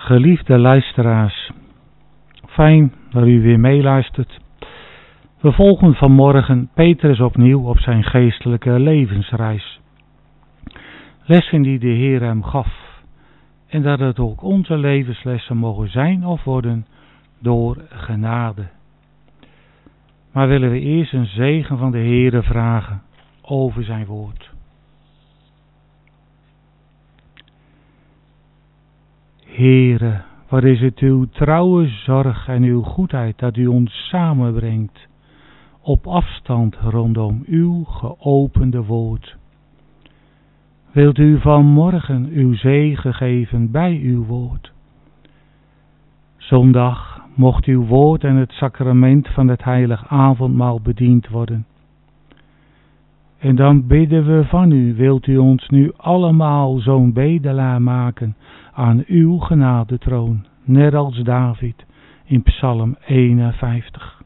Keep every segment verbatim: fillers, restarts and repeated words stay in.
Geliefde luisteraars, fijn dat u weer meeluistert. We volgen vanmorgen Petrus opnieuw op zijn geestelijke levensreis. Lessen die de Heer hem gaf en dat het ook onze levenslessen mogen zijn of worden door genade. Maar willen we eerst een zegen van de Heere vragen over zijn woord. Heere, wat is het uw trouwe zorg en uw goedheid dat u ons samenbrengt op afstand rondom uw geopende woord. Wilt u vanmorgen uw zegen geven bij uw woord. Zondag mocht uw woord en het sacrament van het heilig avondmaal bediend worden. En dan bidden we van u, wilt u ons nu allemaal zo'n bedelaar maken aan uw genadetroon, net als David in Psalm eenenvijftig.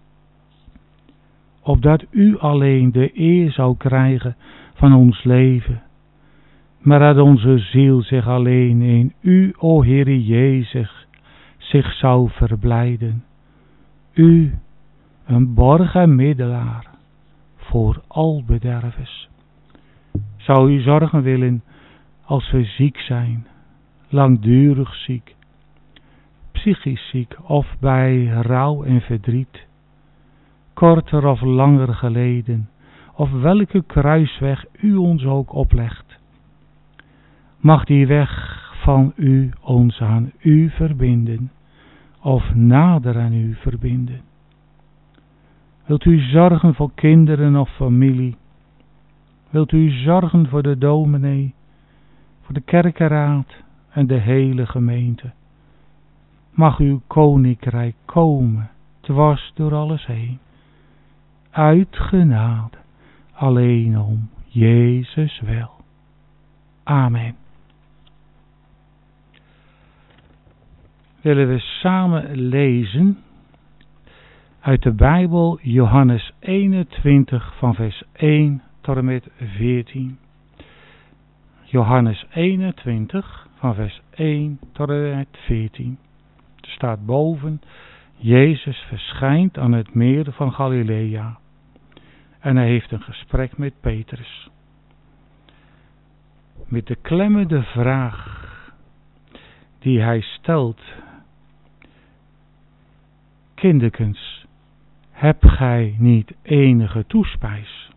Opdat u alleen de eer zou krijgen van ons leven, maar dat onze ziel zich alleen in u, o Heere Jezus, zich zou verblijden. U, een borg en middelaar voor al bedervers. Zou u zorgen willen als we ziek zijn, langdurig ziek, psychisch ziek of bij rouw en verdriet, korter of langer geleden, of welke kruisweg u ons ook oplegt. Mag die weg van u ons aan u verbinden, of nader aan u verbinden. Wilt u zorgen voor kinderen of familie? Wilt u zorgen voor de dominee, voor de kerkenraad en de hele gemeente? Mag uw koninkrijk komen, dwars door alles heen. Uit genade, alleen om Jezus wel. Amen. Willen we samen lezen uit de Bijbel Johannes eenentwintig van vers één tot en met veertien. Johannes eenentwintig van vers één tot en met veertien. Er staat boven, Jezus verschijnt aan het meer van Galilea. En hij heeft een gesprek met Petrus. Met de klemmende vraag die hij stelt. Kinderkens, heb gij niet enige toespijs?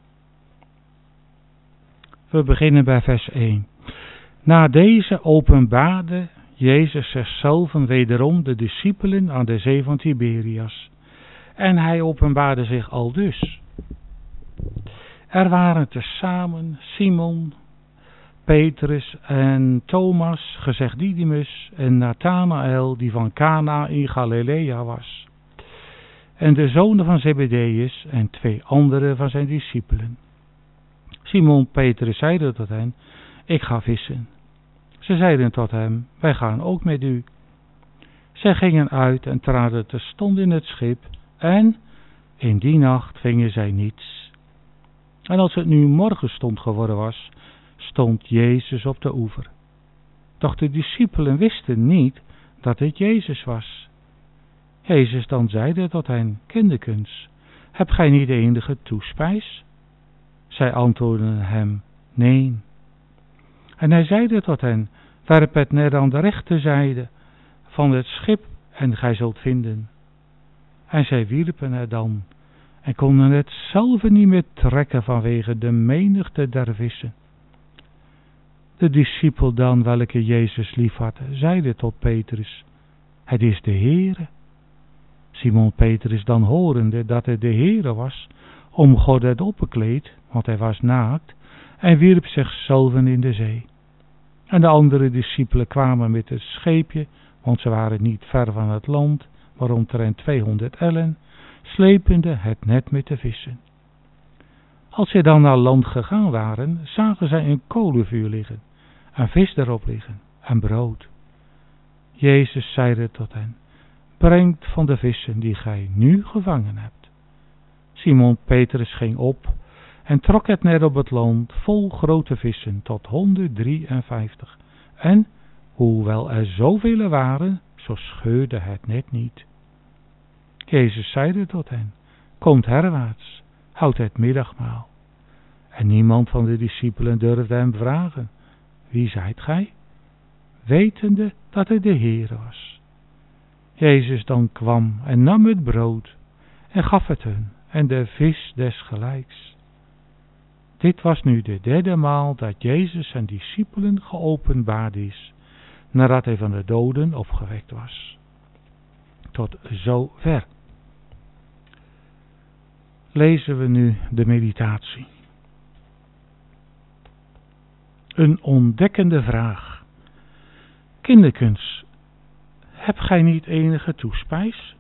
We beginnen bij vers één. Na deze openbaarde Jezus zichzelf wederom de discipelen aan de zee van Tiberias. En hij openbaarde zich aldus. Er waren tezamen Simon, Petrus en Thomas, gezegd Didymus, en Nathanael, die van Cana in Galilea was. En de zonen van Zebedeus en twee andere van zijn discipelen. Simon Petrus zeide tot hen, ik ga vissen. Ze zeiden tot hem, wij gaan ook met u. Zij gingen uit en traden terstond in het schip, en in die nacht vingen zij niets. En als het nu morgenstond geworden was, stond Jezus op de oever. Doch de discipelen wisten niet dat het Jezus was. Jezus dan zeide tot hen, kinderkens, hebt gij niet enige toespijs? Zij antwoordden hem, nee. En hij zeide tot hen, werp het net aan de rechterzijde van het schip en gij zult vinden. En zij wierpen het dan en konden het zelf niet meer trekken vanwege de menigte der vissen. De discipel dan, welke Jezus liefhad, zeide tot Petrus, het is de Heere. Simon Petrus dan horende dat het de Heere was, omgordde het opperkleed, want hij was naakt, en wierp zichzelf in de zee. En de andere discipelen kwamen met het scheepje, want ze waren niet ver van het land, maar omtrent tweehonderd ellen, slepende het net met de vissen. Als zij dan naar land gegaan waren, zagen zij een kolenvuur liggen, en vis erop liggen, en brood. Jezus zeide tot hen, brengt van de vissen die gij nu gevangen hebt. Simon Petrus ging op en trok het net op het land vol grote vissen tot honderddrieënvijftig. En Hoewel er zoveel waren, zo scheurde het net niet. Jezus zeide tot hen, komt herwaarts, houd het middagmaal. En niemand van de discipelen durfde hem vragen, wie zijt gij? Wetende dat het de Heer was. Jezus dan kwam en nam het brood en gaf het hun en de vis desgelijks. Dit was nu de derde maal dat Jezus zijn discipelen geopenbaard is, nadat hij van de doden opgewekt was. Tot zover. Lezen we nu de meditatie. Een ontdekkende vraag. Kinderkens, heb gij niet enige toespijs?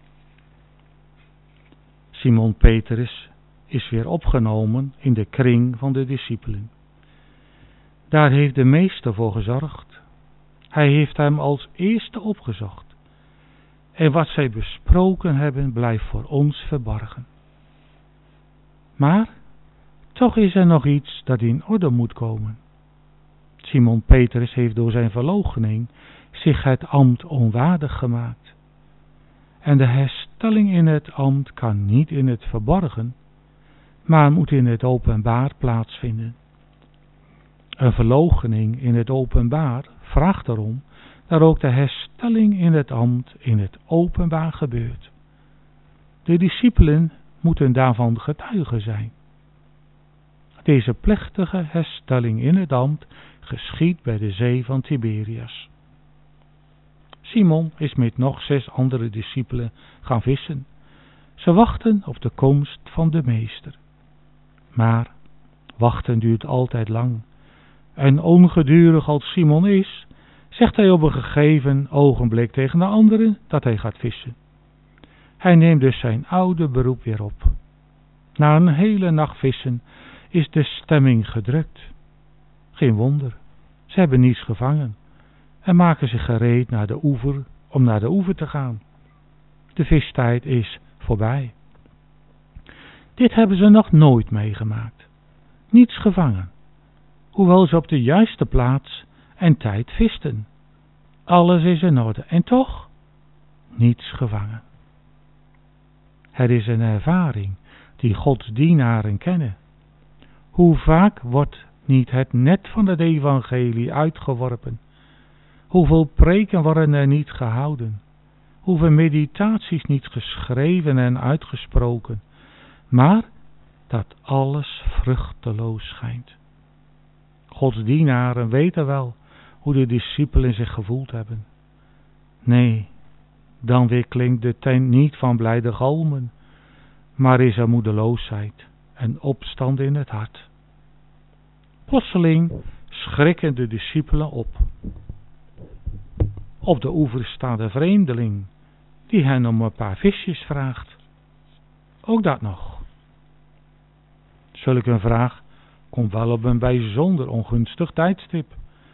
Simon Petrus is weer opgenomen in de kring van de discipelen. Daar heeft de meester voor gezorgd. Hij heeft hem als eerste opgezocht. En wat zij besproken hebben, blijft voor ons verborgen. Maar toch is er nog iets dat in orde moet komen. Simon Petrus heeft door zijn verloochening zich het ambt onwaardig gemaakt. En de herstelling in het ambt kan niet in het verborgen, maar moet in het openbaar plaatsvinden. Een verloochening in het openbaar vraagt erom dat ook de herstelling in het ambt in het openbaar gebeurt. De discipelen moeten daarvan getuigen zijn. Deze plechtige herstelling in het ambt geschiedt bij de zee van Tiberias. Simon is met nog zes andere discipelen gaan vissen. Ze wachten op de komst van de meester. Maar wachten duurt altijd lang. En ongedurig als Simon is, zegt hij op een gegeven ogenblik tegen de anderen dat hij gaat vissen. Hij neemt dus zijn oude beroep weer op. Na een hele nacht vissen is de stemming gedrukt. Geen wonder, ze hebben niets gevangen en maken zich gereed naar de oever om naar de oever te gaan. De vistijd is voorbij. Dit hebben ze nog nooit meegemaakt. Niets gevangen, hoewel ze op de juiste plaats en tijd visten. Alles is in orde en toch niets gevangen. Het is een ervaring die Gods dienaren kennen. Hoe vaak wordt niet het net van het evangelie uitgeworpen? Hoeveel preken worden er niet gehouden? Hoeveel meditaties niet geschreven en uitgesproken? Maar dat alles vruchteloos schijnt. Gods dienaren weten wel hoe de discipelen zich gevoeld hebben. Nee, dan weer klinkt de tent niet van blijde galmen, maar is er moedeloosheid en opstand in het hart. Plotseling schrikken de discipelen op. Op de oever staat een vreemdeling die hen om een paar visjes vraagt. Ook dat nog. Zulk een vraag komt wel op een bijzonder ongunstig tijdstip.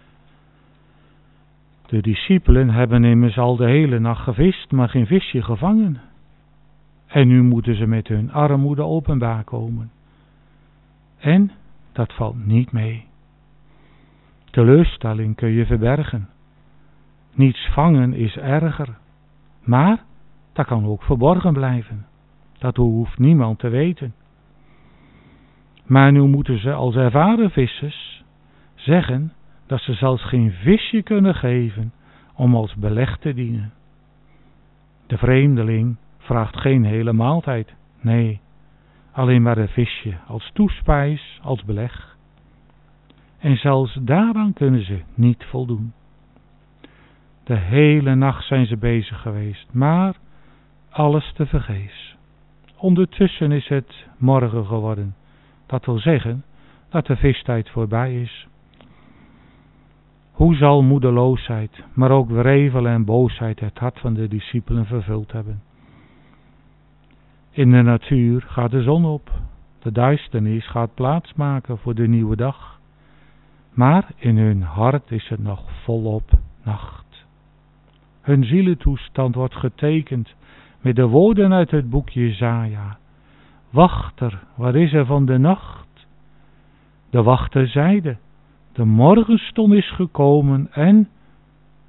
De discipelen hebben immers al de hele nacht gevist, maar geen visje gevangen. En nu moeten ze met hun armoede openbaar komen. En dat valt niet mee. Teleurstelling kun je verbergen. Niets vangen is erger. Maar dat kan ook verborgen blijven. Dat hoeft niemand te weten. Maar nu moeten ze als ervaren vissers zeggen dat ze zelfs geen visje kunnen geven om als beleg te dienen. De vreemdeling vraagt geen hele maaltijd. Nee, alleen maar een visje als toespijs, als beleg. En zelfs daaraan kunnen ze niet voldoen. De hele nacht zijn ze bezig geweest, maar alles tevergeefs. Ondertussen is het morgen geworden. Dat wil zeggen dat de vistijd voorbij is. Hoe zal moedeloosheid, maar ook wrevel en boosheid het hart van de discipelen vervuld hebben? In de natuur gaat de zon op. De duisternis gaat plaatsmaken voor de nieuwe dag. Maar in hun hart is het nog volop nacht. Hun zielentoestand wordt getekend met de woorden uit het boek Jesaja. Wachter, wat is er van de nacht? De wachter zeide, de morgenstond is gekomen en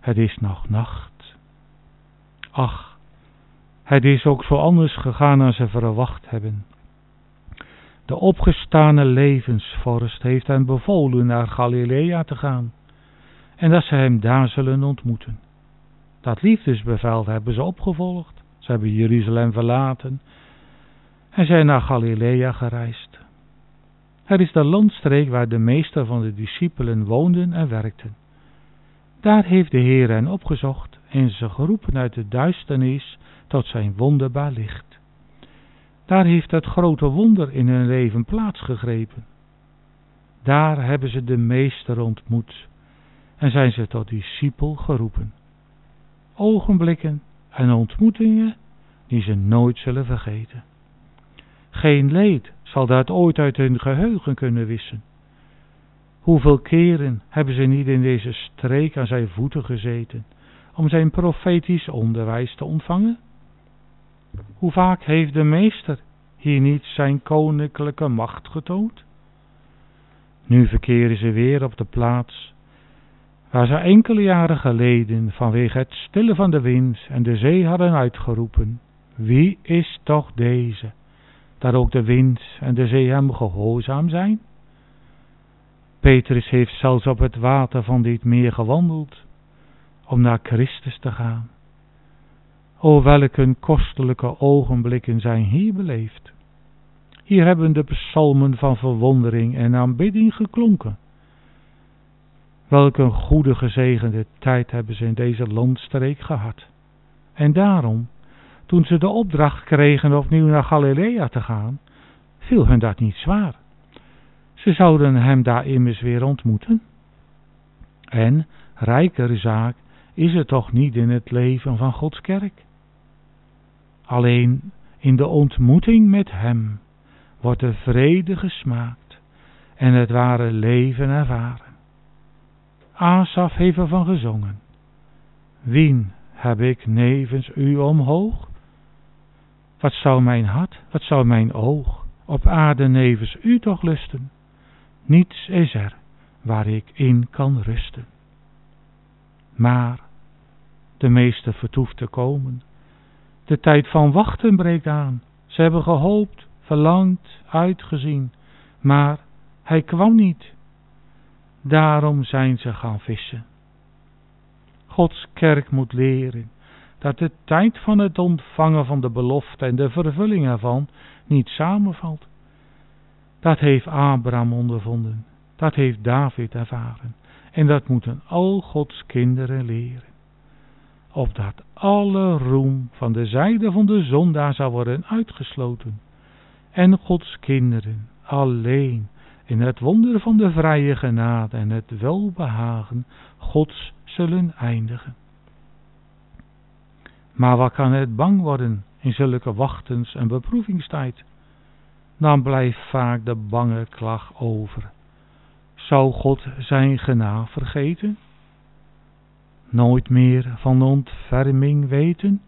het is nog nacht. Ach, het is ook zo anders gegaan dan ze verwacht hebben. De opgestane levensvorst heeft hen bevolen naar Galilea te gaan en dat ze hem daar zullen ontmoeten. Dat liefdesbevel hebben ze opgevolgd. Ze hebben Jeruzalem verlaten en zijn naar Galilea gereisd. Het is de landstreek waar de meeste van de discipelen woonden en werkten. Daar heeft de Heer hen opgezocht en ze geroepen uit de duisternis tot zijn wonderbaar licht. Daar heeft het grote wonder in hun leven plaatsgegrepen. Daar hebben ze de Meester ontmoet en zijn ze tot discipel geroepen. Ogenblikken en ontmoetingen die ze nooit zullen vergeten. Geen leed zal dat ooit uit hun geheugen kunnen wissen. Hoeveel keren hebben ze niet in deze streek aan zijn voeten gezeten om zijn profetisch onderwijs te ontvangen? Hoe vaak heeft de Meester hier niet zijn koninklijke macht getoond? Nu verkeren ze weer op de plaats waar ze enkele jaren geleden vanwege het stillen van de wind en de zee hadden uitgeroepen: wie is toch deze, dat ook de wind en de zee hem gehoorzaam zijn? Petrus heeft zelfs op het water van dit meer gewandeld om naar Christus te gaan. O, welke kostelijke ogenblikken zijn hier beleefd. Hier hebben de psalmen van verwondering en aanbidding geklonken. Welke goede gezegende tijd hebben ze in deze landstreek gehad. En daarom, toen ze de opdracht kregen opnieuw naar Galilea te gaan, viel hun dat niet zwaar. Ze zouden hem daar immers weer ontmoeten. En, rijkere zaak, is het toch niet in het leven van Gods kerk. Alleen in de ontmoeting met hem wordt de vrede gesmaakt en het ware leven ervaren. Asaf heeft ervan gezongen: wien heb ik nevens u omhoog? Wat zou mijn hart, wat zou mijn oog op aarde nevens u toch lusten? Niets is er waar ik in kan rusten. Maar de Meester vertoeft te komen. De tijd van wachten breekt aan. Ze hebben gehoopt, verlangd, uitgezien, maar hij kwam niet. Daarom zijn ze gaan vissen. Gods kerk moet leren dat de tijd van het ontvangen van de belofte en de vervulling ervan niet samenvalt. Dat heeft Abraham ondervonden, dat heeft David ervaren en dat moeten al Gods kinderen leren. Opdat alle roem van de zijde van de zondaar zou worden uitgesloten en Gods kinderen alleen in het wonder van de vrije genade en het welbehagen Gods zullen eindigen. Maar wat kan het bang worden in zulke wachtens- en beproevingstijd? Dan blijft vaak de bange klacht over. Zou God zijn genade vergeten? Nooit meer van ontferming weten?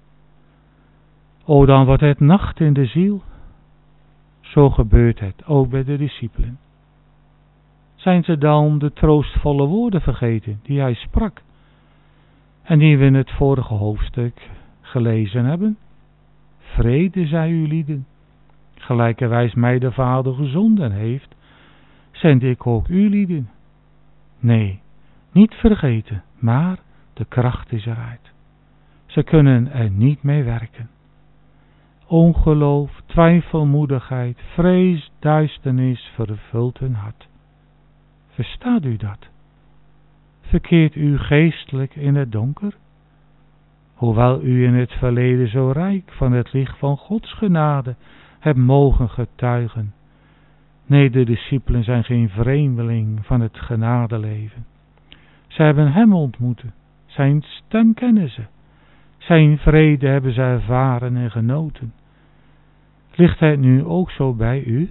O, dan wordt het nacht in de ziel. Zo gebeurt het ook bij de discipelen. Zijn ze dan de troostvolle woorden vergeten die hij sprak en die we in het vorige hoofdstuk gelezen hebben? Vrede zij u lieden, gelijkerwijs mij de Vader gezonden heeft, zend ik ook u lieden. Nee, niet vergeten, maar de kracht is eruit. Ze kunnen er niet mee werken. Ongeloof, twijfelmoedigheid, vrees, duisternis vervult hun hart. Verstaat u dat? Verkeert u geestelijk in het donker? Hoewel u in het verleden zo rijk van het licht van Gods genade hebt mogen getuigen. Nee, de discipelen zijn geen vreemdeling van het genadeleven. Zij hebben hem ontmoet, zijn stem kennen ze, zijn vrede hebben ze ervaren en genoten. Ligt het nu ook zo bij u?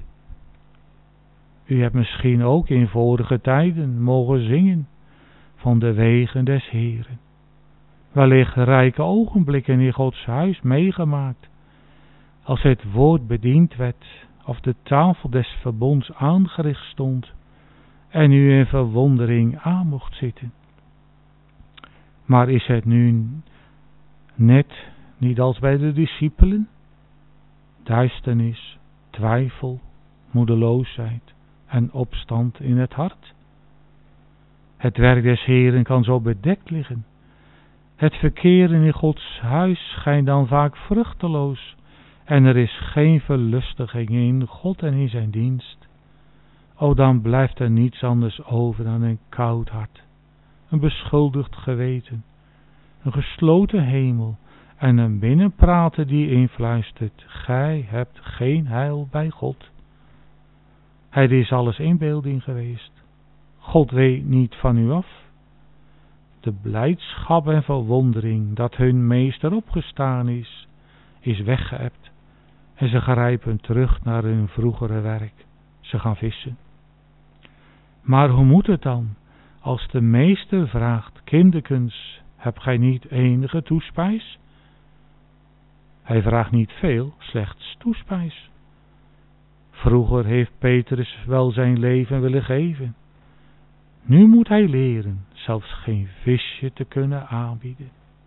U hebt misschien ook in vorige tijden mogen zingen van de wegen des Heeren. Wellicht rijke ogenblikken in Gods huis meegemaakt, als het woord bediend werd of de tafel des verbonds aangericht stond en u in verwondering aan mocht zitten. Maar is het nu net niet als bij de discipelen? Duisternis, twijfel, moedeloosheid en opstand in het hart. Het werk des Heeren kan zo bedekt liggen. Het verkeren in Gods huis schijnt dan vaak vruchteloos en er is geen verlustiging in God en in zijn dienst. O, dan blijft er niets anders over dan een koud hart, een beschuldigd geweten, een gesloten hemel en een binnenprater die influistert: gij hebt geen heil bij God. Het is alles inbeelding geweest. God weet niet van u af. De blijdschap en verwondering dat hun meester opgestaan is, is weggeëpt en ze grijpen terug naar hun vroegere werk. Ze gaan vissen. Maar hoe moet het dan als de meester vraagt: kinderkens, hebt gij niet enige toespijs? Hij vraagt niet veel, slechts toespijs. Vroeger heeft Petrus wel zijn leven willen geven. Nu moet hij leren zelfs geen visje te kunnen aanbieden.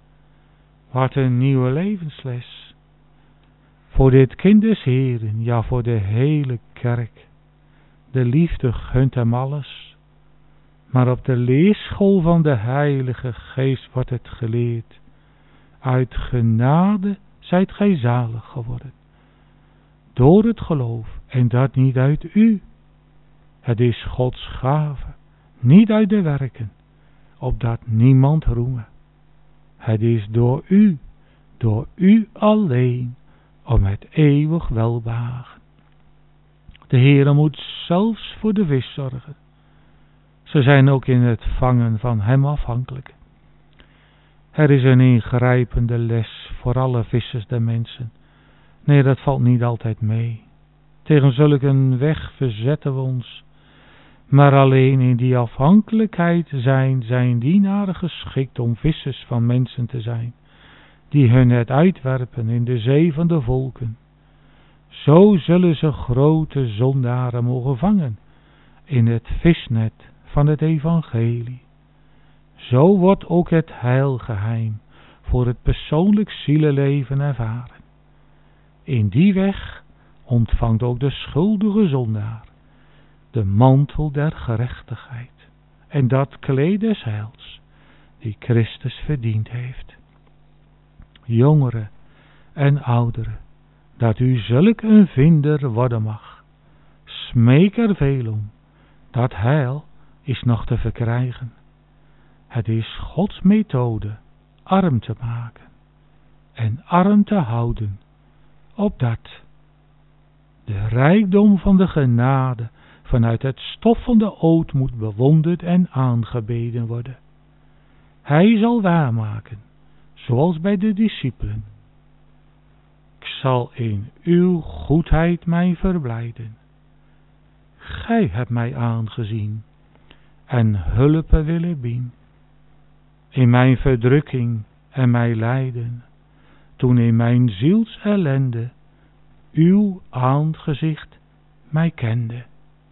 Wat een nieuwe levensles. Voor dit kind des Heren, ja voor de hele kerk. De liefde gunt hem alles. Maar op de leerschool van de Heilige Geest wordt het geleerd: uit genade zijt gij zalig geworden. Door het geloof, en dat niet uit u. Het is Gods gave, niet uit de werken, opdat niemand roeme. Het is door u, door u alleen, om het eeuwig welbehagen. De Heere moet zelfs voor de vis zorgen. Ze zijn ook in het vangen van hem afhankelijk. Er is een ingrijpende les voor alle vissers der mensen. Nee, dat valt niet altijd mee. Tegen zulk een weg verzetten we ons. Maar alleen in die afhankelijkheid zijn zijn dienaren geschikt om vissers van mensen te zijn, die hun net uitwerpen in de zee van de volken. Zo zullen ze grote zondaren mogen vangen in het visnet van het evangelie. Zo wordt ook het heilgeheim voor het persoonlijk zieleleven ervaren. In die weg ontvangt ook de schuldige zondaar de mantel der gerechtigheid en dat kleed des heils die Christus verdiend heeft. Jongeren en ouderen, dat u zulk een vinder worden mag. Smeek er veel om, dat heil is nog te verkrijgen. Het is Gods methode arm te maken en arm te houden, opdat de rijkdom van de genade vanuit het stof van de ootmoed bewonderd en aangebeden worden. Hij zal waarmaken, zoals bij de discipelen. Ik zal in uw goedheid mij verblijden. Gij hebt mij aangezien en hulpen willen bieden. In mijn verdrukking en mijn lijden, toen in mijn ziels ellende uw aangezicht mij kende.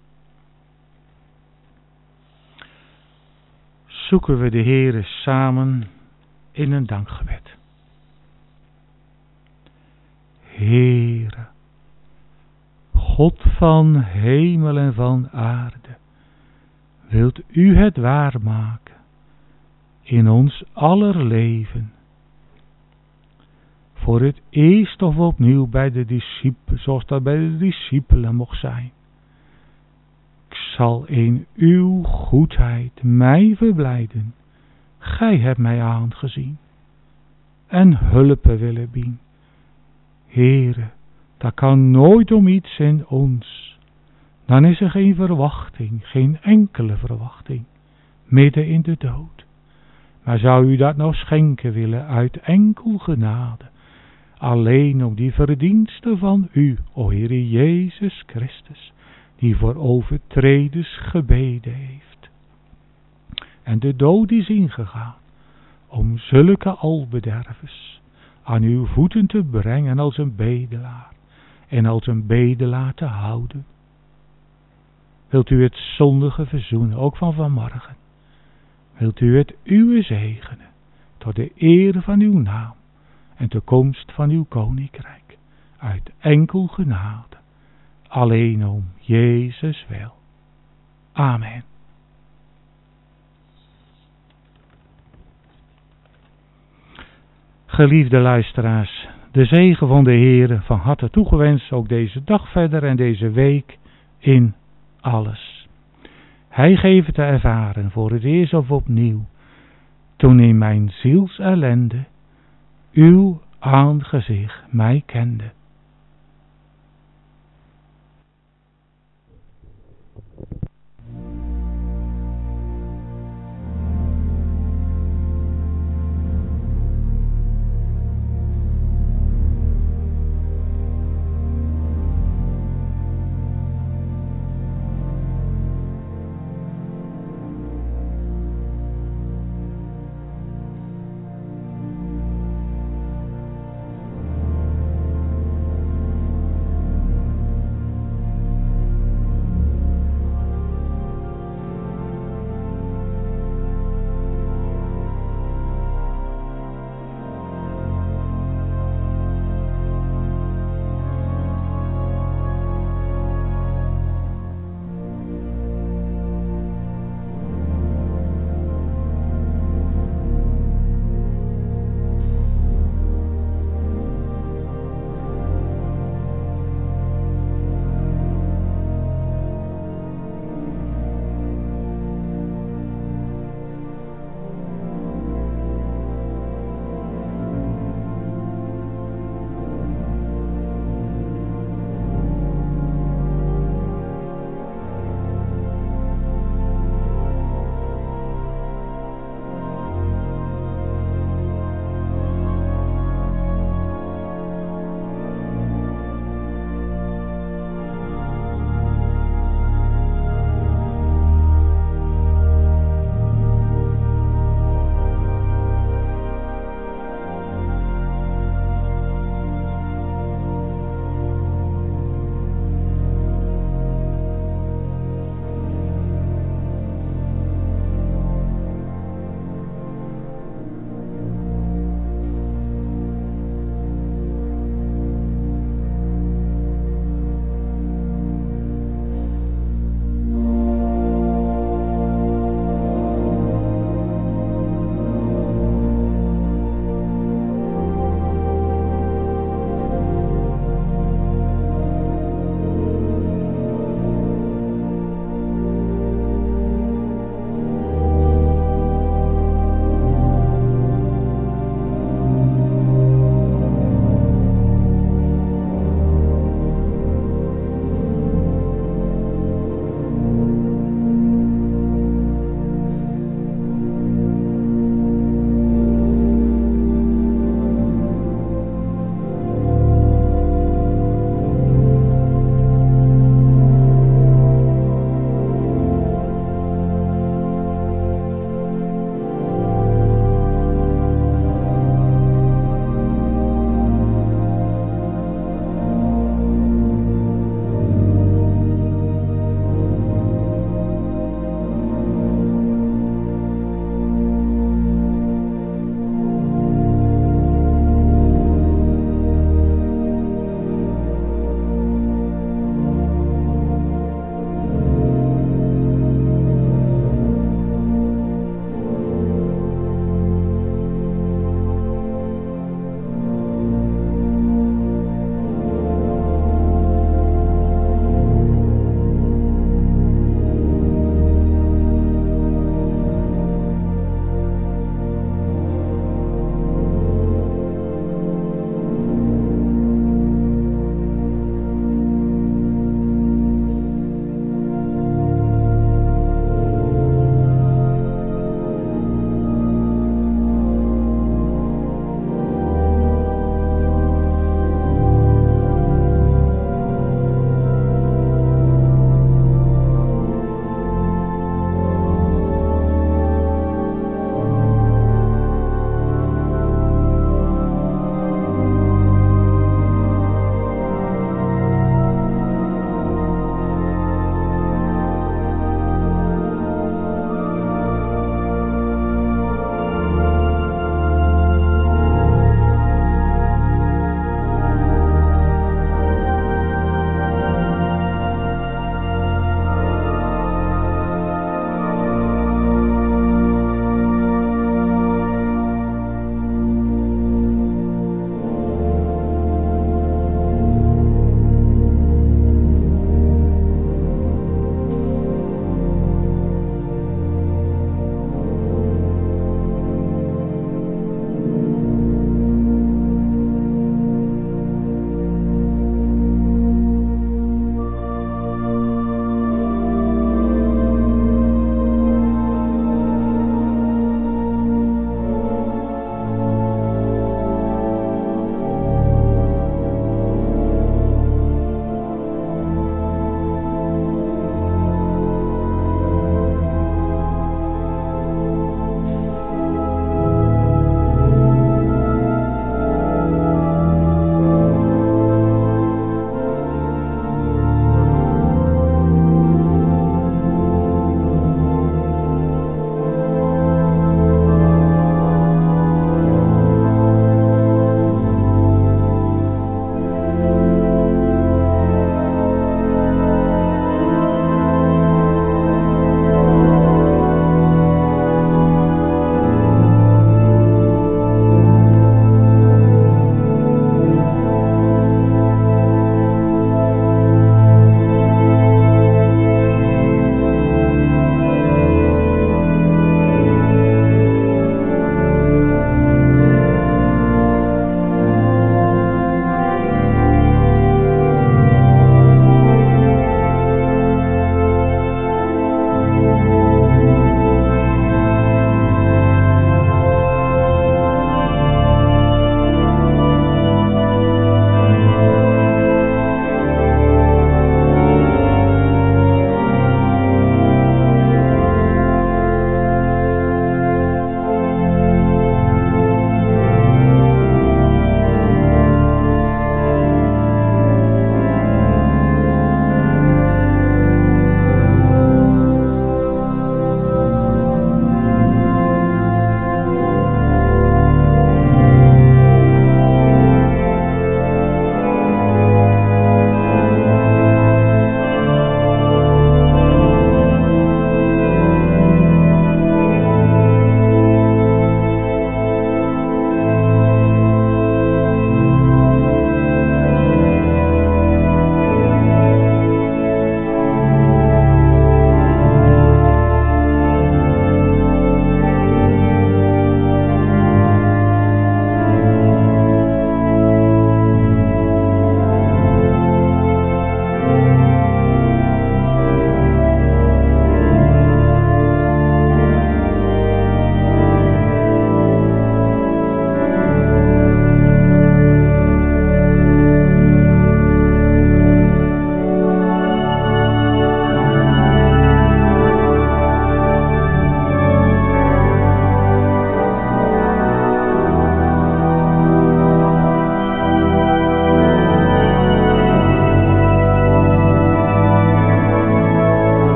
Zoeken we de Heere samen in een dankgebed. Heere, God van hemel en van aarde, wilt u het waarmaken in ons aller leven. Voor het eerst of opnieuw bij de discipelen, zoals dat bij de discipelen mocht zijn. Ik zal in uw goedheid mij verblijden. Gij hebt mij aangezien en hulpen willen bieden. Heere, dat kan nooit om iets in ons. Dan is er geen verwachting, geen enkele verwachting, midden in de dood. Maar zou u dat nou schenken willen uit enkel genade, alleen om die verdiensten van u, o Heere Jezus Christus, die voor overtreders gebeden heeft. En de dood is ingegaan, om zulke albedervers aan uw voeten te brengen als een bedelaar, en als een bedelaar te houden. Wilt u het zondige verzoenen, ook van vanmorgen? Wilt u het uwe zegenen, tot de eer van uw naam en de komst van uw koninkrijk, uit enkel genade, alleen om Jezus wil. Amen. Geliefde luisteraars, de zegen van de Heere van harte toegewenst, ook deze dag verder en deze week in alles. Hij geeft te ervaren voor het eerst of opnieuw, toen in mijn ziels ellende, uw aangezicht mij kende.